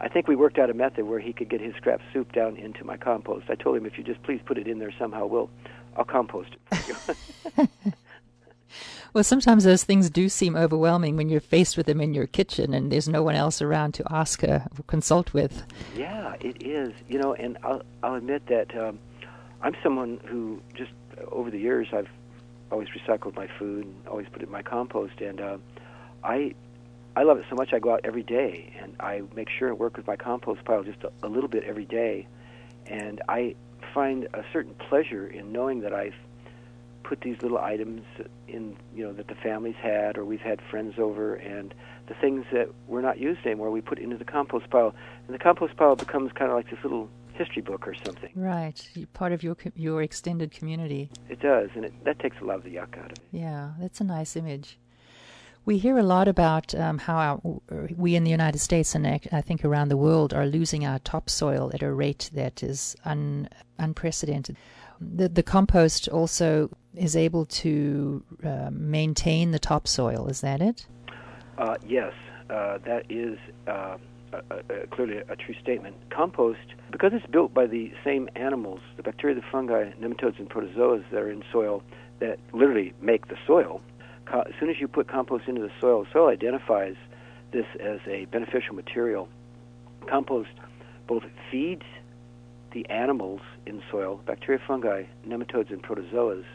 I think we worked out a method where he could get his scrap soup down into my compost. I told him, if you just please put it in there somehow, we'll, I'll compost it for you. Well, sometimes those things do seem overwhelming when you're faced with them in your kitchen and there's no one else around to ask or consult with. Yeah, it is. You know, and I'll, I'll admit that um, I'm someone who just, over the years, I've always recycled my food and always put it in my compost. And uh, I I love it so much I go out every day and I make sure and work with my compost pile just a, a little bit every day. And I find a certain pleasure in knowing that I've put these little items in, you know, that the family's had or we've had friends over, and the things that were not used anymore we put into the compost pile. And the compost pile becomes kind of like this little history book or something. Right. Part of your your extended community. It does, and it, that takes a lot of the yuck out of it. Yeah, that's a nice image. We hear a lot about um, how our, we in the United States and I think around the world are losing our topsoil at a rate that is un, unprecedented. The, the compost also is able to uh, maintain the topsoil. Is that it? Uh, yes, uh, that is uh, a, a, clearly a true statement. Compost, because it's built by the same animals, the bacteria, the fungi, nematodes, and protozoas that are in soil that literally make the soil, co- as soon as you put compost into the soil, the soil identifies this as a beneficial material. Compost both feeds the animals in soil, bacteria, fungi, nematodes, and protozoas,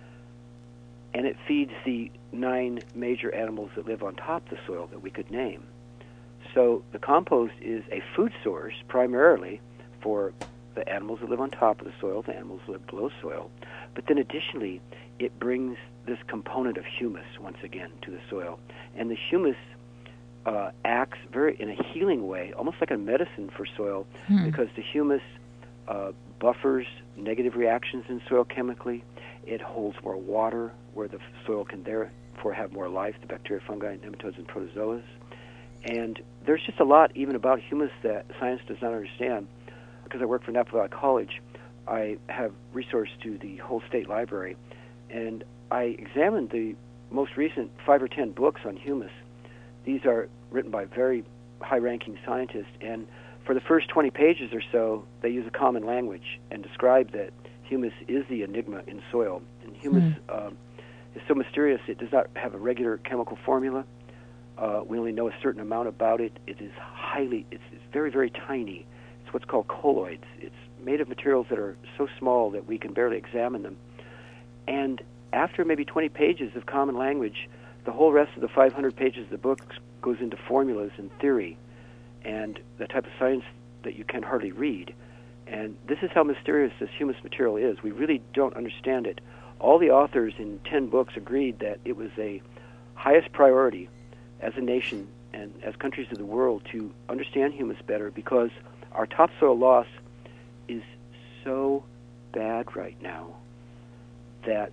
and it feeds the nine major animals that live on top of the soil that we could name. So the compost is a food source primarily for the animals that live on top of the soil, the animals that live below soil, but then additionally it brings this component of humus once again to the soil. And the humus uh, acts very in a healing way, almost like a medicine for soil, hmm. because the humus uh, buffers negative reactions in soil chemically. It holds more water where the soil can therefore have more life, the bacteria, fungi, nematodes, and protozoas. And there's just a lot even about humus that science does not understand. Because I work for Napa Valley College, I have resource to the whole state library, and I examined the most recent five or ten books on humus. These are written by very high-ranking scientists, and for the first twenty pages or so, they use a common language and describe that humus is the enigma in soil. And humus mm. um, is so mysterious, it does not have a regular chemical formula. Uh, we only know a certain amount about it. It is highly, it's, it's very, very tiny. It's what's called colloids. It's made of materials that are so small that we can barely examine them. And after maybe twenty pages of common language, the whole rest of the five hundred pages of the book goes into formulas and theory and the type of science that you can hardly read. And this is how mysterious this humus material is. We really don't understand it. All the authors in ten books agreed that it was a highest priority as a nation and as countries of the world to understand humus better, because our topsoil loss is so bad right now that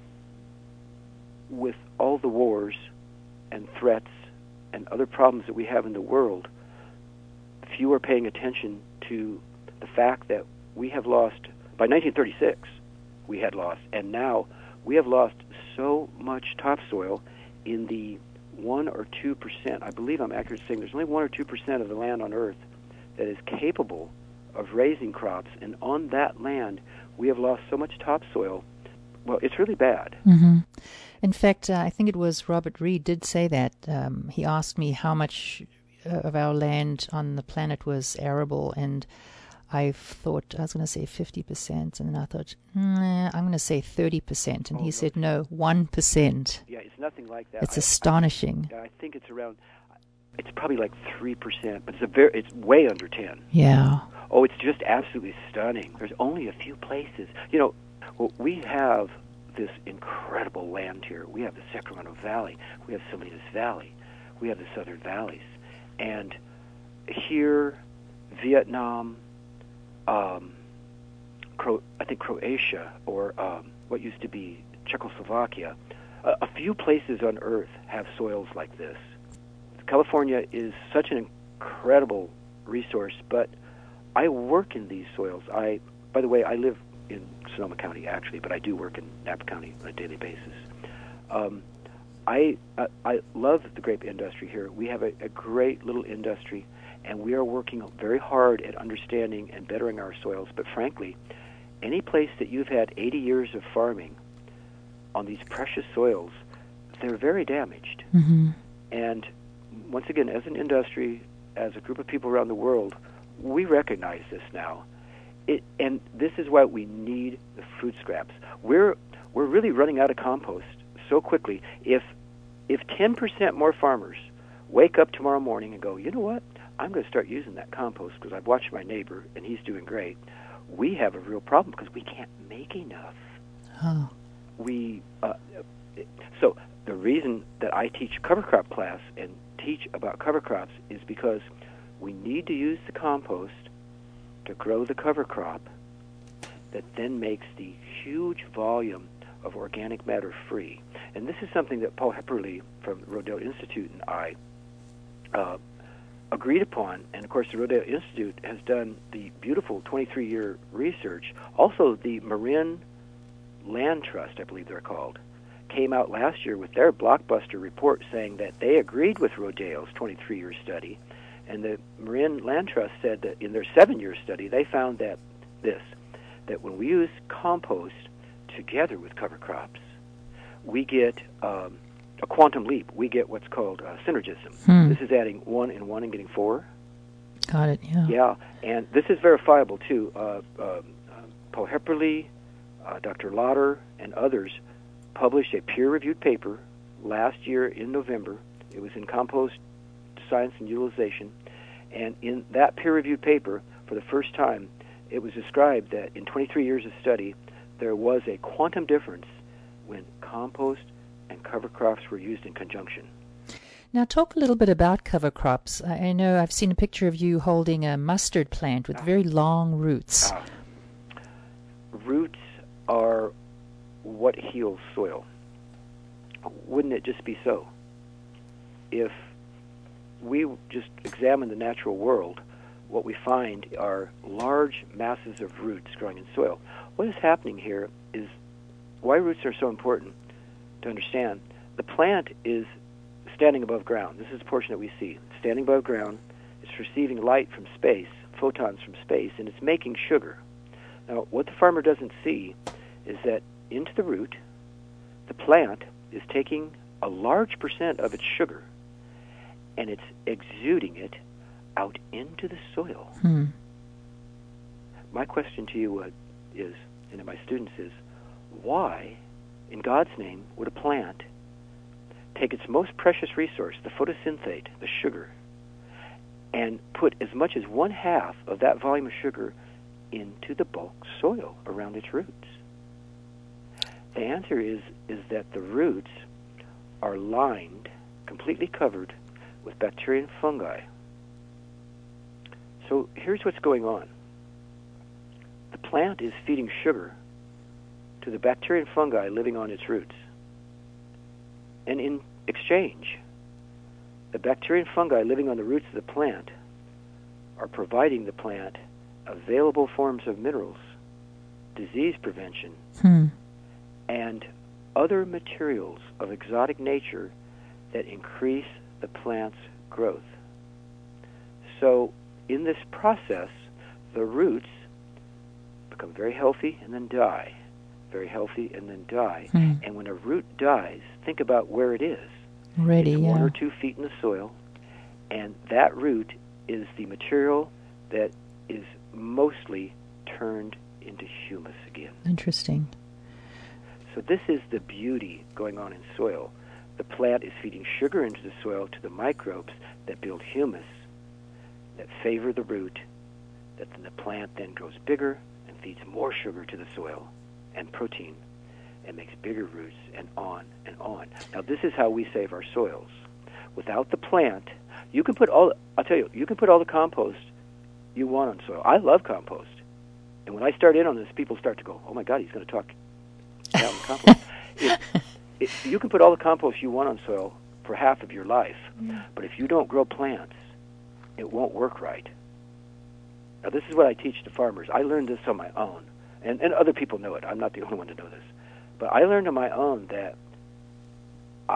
with all the wars and threats and other problems that we have in the world, few are paying attention to the fact that we have lost, by nineteen thirty-six, we had lost, and now we have lost so much topsoil in the one or two percent, I believe I'm accurate in saying there's only one or two percent of the land on Earth that is capable of raising crops, and on that land we have lost so much topsoil. Well, it's really bad. Mm-hmm. In fact, uh, I think it was Robert Reed did say that. Um, he asked me how much of our land on the planet was arable, and I thought I was going to say fifty percent, and then I thought, nah, I'm going to say thirty percent, and oh, he no. said, no, one percent. Yeah, it's nothing like that. It's I, astonishing. I, I think it's around, it's probably like three percent, but it's a very, it's way under ten. Yeah. Oh, it's just absolutely stunning. There's only a few places. You know, well, we have this incredible land here. We have the Sacramento Valley. We have Salinas Valley. We have the Southern Valleys. And here, Vietnam, um, Cro- I think Croatia, or um, what used to be Czechoslovakia, a, a few places on Earth have soils like this. California is such an incredible resource, but I work in these soils. I, by the way, I live in Sonoma County, actually, but I do work in Napa County on a daily basis. Um, I, I I love the grape industry here. We have a, a great little industry, and we are working very hard at understanding and bettering our soils. But frankly, any place that you've had eighty years of farming on these precious soils, they're very damaged. Mm-hmm. And once again, as an industry, as a group of people around the world, we recognize this now. It, and this is why we need the food scraps. We're we're really running out of compost so quickly. If if ten percent more farmers wake up tomorrow morning and go, you know what, I'm going to start using that compost because I've watched my neighbor and he's doing great, we have a real problem because we can't make enough. Oh. We uh, so the reason that I teach cover crop class and teach about cover crops is because we need to use the compost to grow the cover crop that then makes the huge volume of organic matter free. And this is something that Paul Hepperly from the Rodale Institute and I uh, agreed upon. And, of course, the Rodale Institute has done the beautiful twenty-three year research. Also, the Marin Land Trust, I believe they're called, came out last year with their blockbuster report saying that they agreed with Rodale's twenty-three year study. And the Marin Land Trust said that in their seven year study, they found that this, that when we use compost together with cover crops, we get um, a quantum leap. We get what's called uh, synergism. Hmm. This is adding one and one and getting four. Got it, yeah. Yeah, and this is verifiable, too. Uh, uh, Paul Hepperly, uh, Doctor Lauder, and others published a peer-reviewed paper last year in November. It was in Compost Science and Utilization. And in that peer-reviewed paper, for the first time, it was described that in twenty-three years of study, there was a quantum difference when compost and cover crops were used in conjunction. Now, talk a little bit about cover crops. I I know I've seen a picture of you holding a mustard plant with very long roots. Uh, roots are what heals soil. Wouldn't it just be so? If we just examine the natural world, what we find are large masses of roots growing in soil. What is happening here is why roots are so important to understand. The plant is standing above ground. This is the portion that we see. It's standing above ground. It's receiving light from space, photons from space, and it's making sugar. Now, what the farmer doesn't see is that into the root, the plant is taking a large percent of its sugar and it's exuding it out into the soil. Hmm. My question to you uh, is, and to my students is, why, in God's name, would a plant take its most precious resource, the photosynthate, the sugar, and put as much as one half of that volume of sugar into the bulk soil around its roots? The answer is, is that the roots are lined, completely covered with bacteria and fungi. So here's what's going on. The plant is feeding sugar to the bacteria and fungi living on its roots. And in exchange, the bacteria and fungi living on the roots of the plant are providing the plant available forms of minerals, disease prevention, Hmm. and other materials of exotic nature that increase the plant's growth. So in this process, the roots become very healthy and then die, very healthy and then die. Hmm. And when a root dies, think about where it is. Ready, It's yeah. one or two feet in the soil, and that root is the material that is mostly turned into humus again. Interesting. So this is the beauty going on in soil. The plant is feeding sugar into the soil to the microbes that build humus, that favor the root, that then the plant then grows bigger and feeds more sugar to the soil and protein and makes bigger roots and on and on. Now this is how we save our soils. Without the plant, you can put all, I'll tell you, you can put all the compost you want on soil. I love compost. And when I start in on this, people start to go, oh my God, he's going to talk down the compost. It, it, you can put all the compost you want on soil for half of your life, Mm. but if you don't grow plants, it won't work right. Now this is what I teach to farmers. I learned this on my own, and, and other people know it. I'm not the only one to know this. But I learned on my own that I,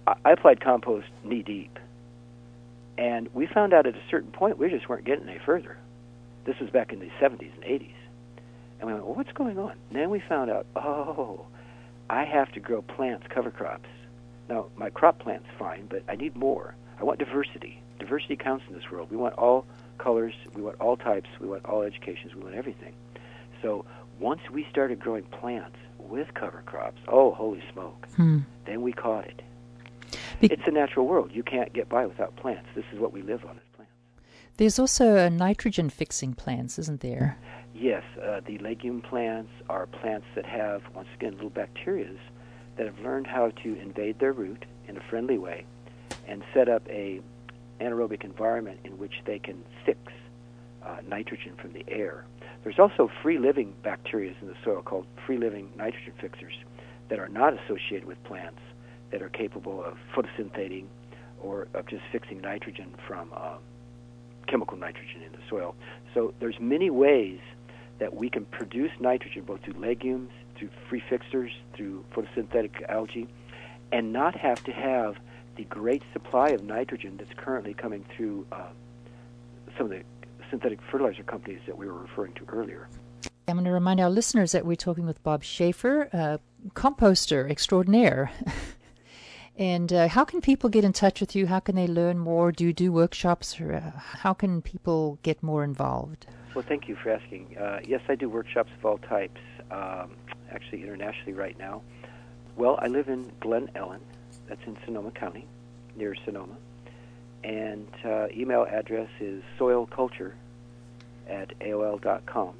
I, I applied compost knee deep. And we found out at a certain point we just weren't getting any further. This was back in the seventies and eighties. And we went, well, what's going on? And then we found out, oh, I have to grow plants, cover crops. Now, my crop plant's fine, but I need more. I want diversity. Diversity counts in this world. We want all colors, we want all types, we want all educations, we want everything. So once we started growing plants with cover crops, oh, holy smoke, hmm. then we caught it. Be- it's a natural world. You can't get by without plants. This is what we live on as plants. There's also a nitrogen-fixing plants, isn't there? Yes. Uh, the legume plants are plants that have, once again, little bacteria that have learned how to invade their root in a friendly way and set up a anaerobic environment in which they can fix uh, nitrogen from the air. There's also free-living bacteria in the soil called free-living nitrogen fixers that are not associated with plants, that are capable of photosyntheting or of just fixing nitrogen from uh, chemical nitrogen in the soil. So there's many ways that we can produce nitrogen both through legumes, through free fixers, through photosynthetic algae, and not have to have the great supply of nitrogen that's currently coming through uh, some of the synthetic fertilizer companies that we were referring to earlier. I'm going to remind our listeners that we're talking with Bob Schaefer, uh, composter extraordinaire. And uh, how can people get in touch with you? How can they learn more? Do you do workshops? Or, uh, how can people get more involved? Well, thank you for asking. Uh, yes, I do workshops of all types, um, actually internationally right now. Well, I live in Glen Ellen. That's in Sonoma County, near Sonoma. And uh, email address is soilculture at A O L dot com.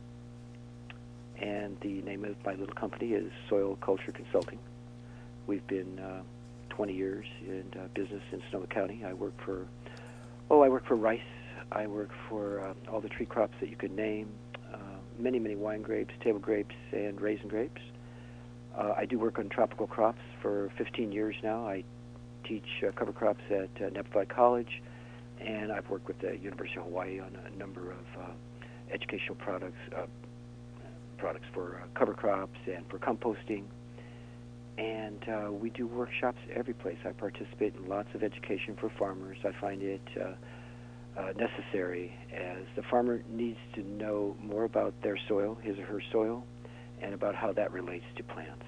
And the name of my little company is Soil Culture Consulting. We've been uh, twenty years in uh, business in Sonoma County. I work for, oh, I work for rice. I work for uh, all the tree crops that you could name, uh, many, many wine grapes, table grapes, and raisin grapes. Uh, I do work on tropical crops for fifteen years now. I teach uh, cover crops at uh, Nephi College, and I've worked with the University of Hawaii on a number of uh, educational products, uh, products for uh, cover crops and for composting. And uh, we do workshops every place. I participate in lots of education for farmers. I find it uh, uh, necessary, as the farmer needs to know more about their soil, his or her soil, and about how that relates to plants.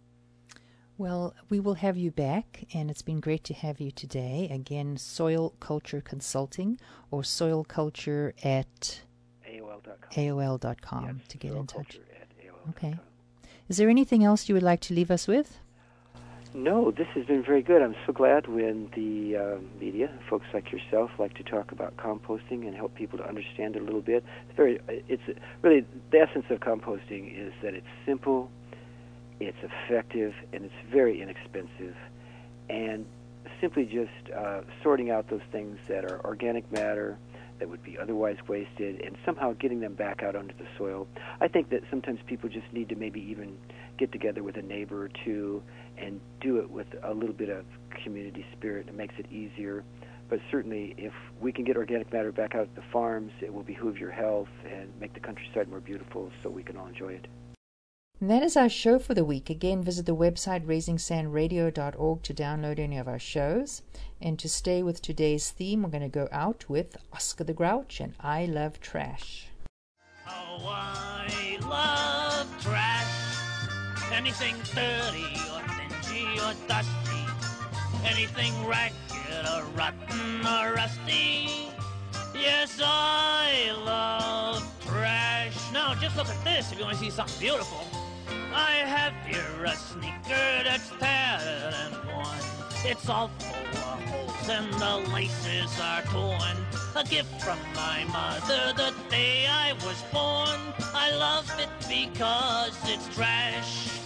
Well, we will have you back, and it's been great to have you today. Again, Soil Culture Consulting, or Soil Culture at A O L dot com. A O L dot com Yes, to get in touch. At A O L dot com. Okay. Is there anything else you would like to leave us with? No, this has been very good. I'm so glad when the uh, media, folks like yourself, like to talk about composting and help people to understand it a little bit. It's very, it's really the essence of composting is that it's simple, it's effective, and it's very inexpensive. And simply just uh, sorting out those things that are organic matter that would be otherwise wasted and somehow getting them back out onto the soil. I think that sometimes people just need to maybe even get together with a neighbor or two and do it with a little bit of community spirit. It makes it easier. But certainly if we can get organic matter back out at the farms, it will behoove your health and make the countryside more beautiful so we can all enjoy it. And that is our show for the week. Again, visit the website raising sand radio dot org to download any of our shows. And to stay with today's theme, we're going to go out with Oscar the Grouch and I Love Trash. Oh, I love trash. Anything dirty or dingy or dusty. Anything ragged or rotten or rusty. Yes, I love trash. Now, just look at this if you want to see something beautiful. I have here a sneaker that's tattered and worn. It's all full of holes and the laces are torn. A gift from my mother the day I was born. I love it because it's trash.